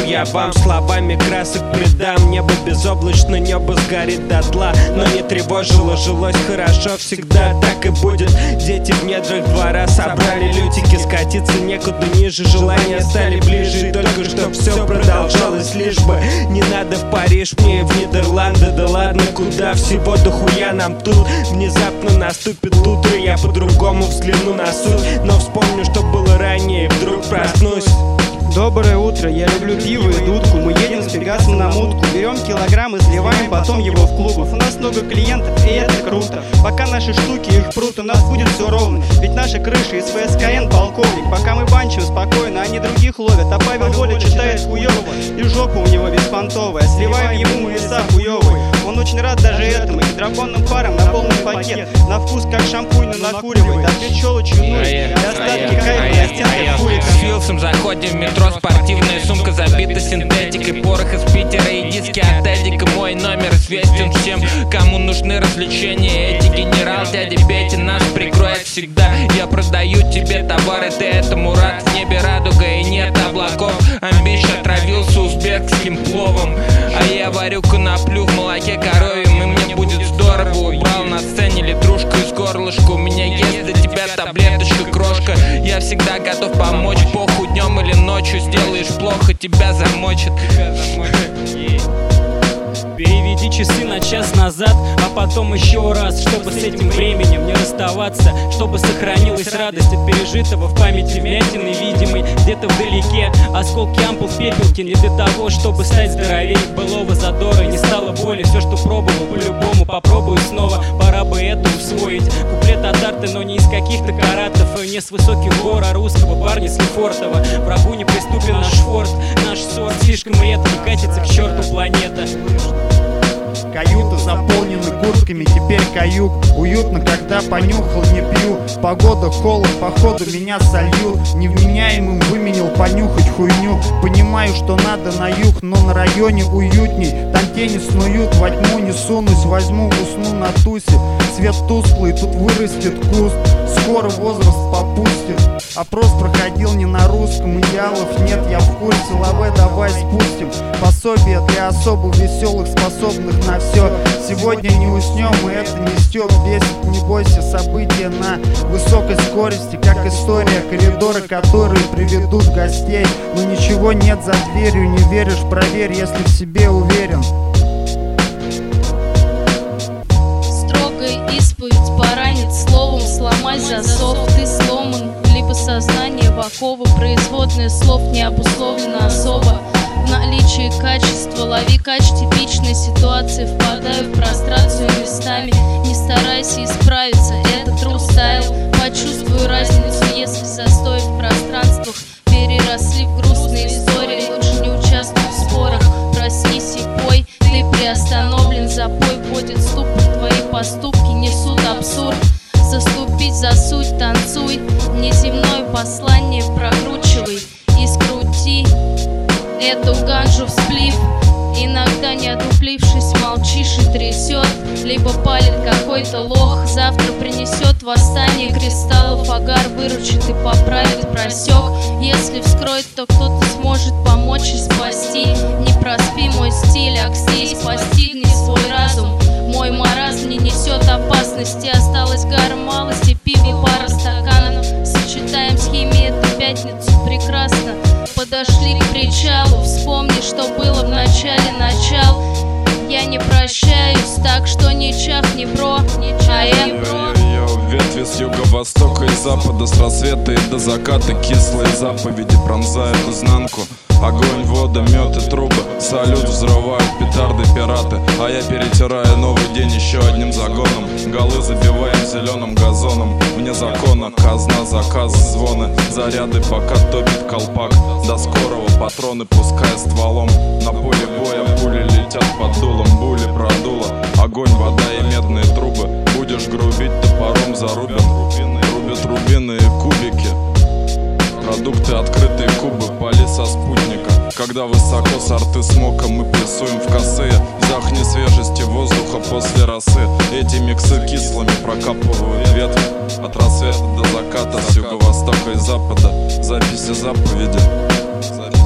я вам словами красок придам. Небо безоблачно, небо сгорит дотла, но не тревожило, жилось хорошо, всегда так и будет. Дети в недрах двора собрали лютики, скатиться некуда ниже, желания стали ближе. И только что все продолжалось, лишь бы не надо в Париж, мне в Нидерланды. Да ладно, куда, всего дохуя нам тут. Внезапно наступит утро, я по-другому взгляну на суть, но вспомню, что было ранее, и вдруг проснусь. Доброе утро, я люблю пиво и дудку. Мы едем с Пегасом на мутку. Берем килограмм и сливаем потом его в клубов. У нас много клиентов, и это круто. Пока наши штуки их прут, у нас будет все ровно. Ведь наша крыша из ФСКН полковник. Пока мы банчим спокойно, они других ловят. А Павел Воля читает хуёво, и жопа у него беспонтовая. Сливаем ему веса хуёвые. Он очень рад даже этому. Гидропонным паром на полный пакет. На вкус как шампунь, но накуривает. Ответ щелочью нуль, и остатки кайфа на стенках курит. С Филсом заходим в метро, спортивная сумка забита синтетикой, порох из Питера и диски от Эдика. Мой номер известен всем, кому нужны развлечения. Эти генерал, дядя Петя нас прикроет всегда. Я продаю тебе товары, ты этому рад. В небе радуга и нет облаков. Амбиш отравился узбекским пловом, а я варю коноплю в молоке коровьем. И мне будет здорово, убрал на сцене литрушку из горлышка. У меня есть для тебя таблеточка, крошка. Я всегда готов помочь, похуй днем или ночью. Сделаешь плохо, тебя замочат. Переведи часы на час назад, а потом еще раз, чтобы с этим временем не расставаться, чтобы сохранилась радость от пережитого, в памяти вмятины видимой где-то вдалеке. Осколки ампул в пепелке не для того, чтобы стать здоровее былого задора. Не стало боли, все, что пробовал, по-любому попробую снова. Пора бы это усвоить. Куплет от арты, но не из каких-то каратов, и не с высоких гор, а русского парня с Лефортова. Врагу неприступен наш форт, наш сорт слишком редко, катится к черту планета. Каюта заполнена куртками, теперь каюк. Уютно, когда понюхал, не пью. Погода, холод, походу меня сольют. Невменяемым выменил понюхать хуйню. Понимаю, что надо на юг, но на районе уютней. Там тени снуют, во тьму не сунусь. Возьму, усну на тусе. Свет тусклый, тут вырастет куст. Скоро возраст попустит. Опрос проходил не на русском, идеалов нет, я в курсе. Лаве, давай спустим. Пособие для особо веселых, способных на все. Сегодня не уснем, и это не стёб. Бесит, не бойся, события на высокой скорости, как история, коридоры, которые приведут гостей. Но ничего нет за дверью, не веришь, проверь, если в себе уверен. Строгая исповедь поранит словом, сломай засов. Ты сломан, либо сознание в оковы. Производное слов не обусловлено особо. В наличии качества лови кач типичной ситуации. Впадаю в прострацию местами. Не старайся исправиться, это true style. Почувствую разницу, если застой в пространствах переросли в грустные истории. Лучше не участвуй в спорах, проснись и пой. Ты приостановлен, запой вводит ступор. Твои поступки несут абсурд. Заступить за суть, танцуй. Неземное послание прокручивай и скрути эту ганжу в сплив. Иногда не одуплившись, молчишь и трясет. Либо палит какой-то лох, завтра принесет восстание кристаллов. Агар выручит и поправит просек. Если вскроет, то кто-то сможет помочь и спасти. Не проспи мой стиль, Аксей, постигни свой разум. Мой маразм не несет опасности. Осталось гора малости, пиво, пара стаканов. Сочетаем с химией эту пятницу прекрасно. Подошли к причалу, вспомни, что было в начале начал. Я не прощаюсь, так что ни чах, ни бро, а я бро. Ветви с юго-востока и запада, с рассвета и до заката. Кислые заповеди пронзают изнанку. Огонь, вода, мед и трубы. Салют взрывают петарды пираты. А я перетираю новый день еще одним загоном. Голы забиваем зеленым газоном. Вне закона казна, заказ, звоны. Заряды пока топит колпак. До скорого патроны пуская стволом. На поле боя пули летят под дулом. Були продуло. Огонь, вода и медные трубы. Будешь грубить, топором зарубим. Рубят рубины и кубики. Продукты, открытые кубы, пали со спутника. Когда высоко с арты смока мы прессуем в косые. Вдохни свежести воздуха после росы. Эти миксы кислыми прокапывают ветви. От рассвета до заката, с юго-востока и запада. Записи заповеди.